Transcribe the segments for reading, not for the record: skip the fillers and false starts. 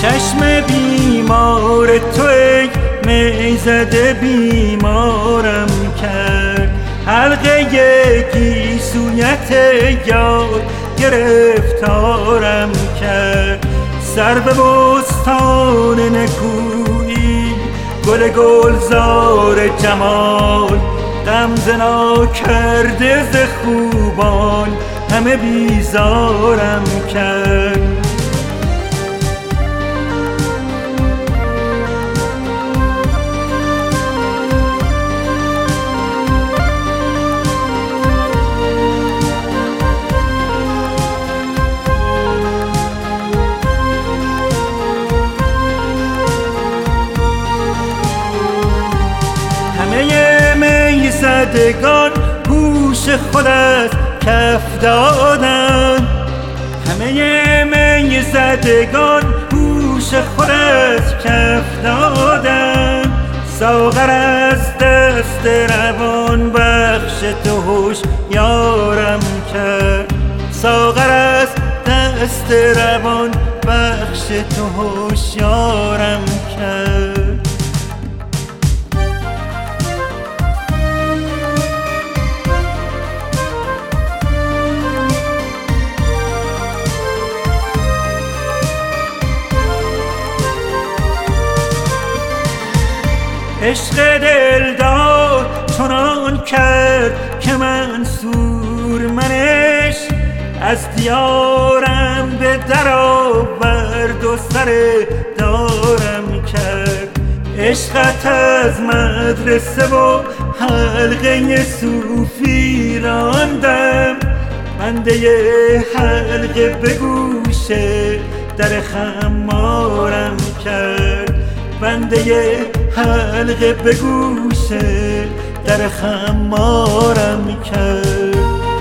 چشم بیمار تو ای می زده بیمارم کرد، حلقه گیسویت یار گرفتارم کرد. سر به بستان نکویی گل گلزار جمال، غمزه ناکرده ز خوبان همه بیزارم کرد. می زدگان گوش خود از کف دادن، همه می زدگان گوش خود از کف دادن. ساغر از دست روان بخش تو هوشیارم کرد، ساغر از دست روان بخش تو هوشیارم کرد. عشق دلدار چنان کرد که منصور منش از دیارم به در آورد و سر دارم کرد. عشقت از مدرسه و حلقه صوفی راندم، بنده حلقه به گوش در خمارم کرد، بنده حلقه به گوش در خمارم کرد.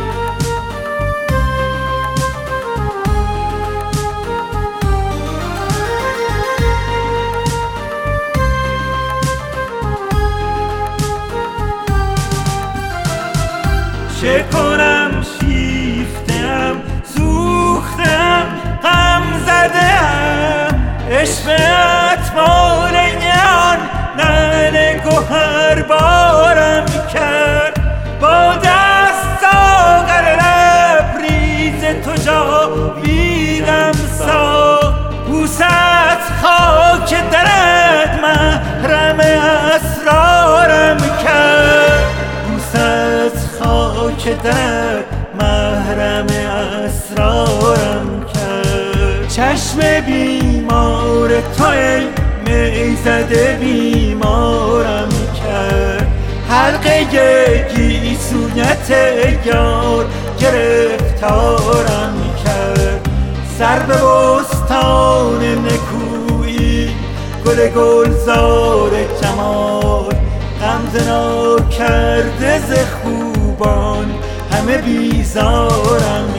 چه کنم شیفته‌ام سوخته‌ام غم زده‌ام، عشق اطفال آن نعل گوهر بارم کرد. با دست ساغر لبریز تو جاویدم ساخت، بوست خاک درت محرم اسرارم کرد، بوست خاک درت محرم اسرارم کرد. چشم بیمار تو ای می زده بیمارم کرد، حلقه گیسویت یار گرفتارم کرد. سر به بستان نکویی گل گلزار جمال، غمزه ناکرده ز خوبان همه بیزارم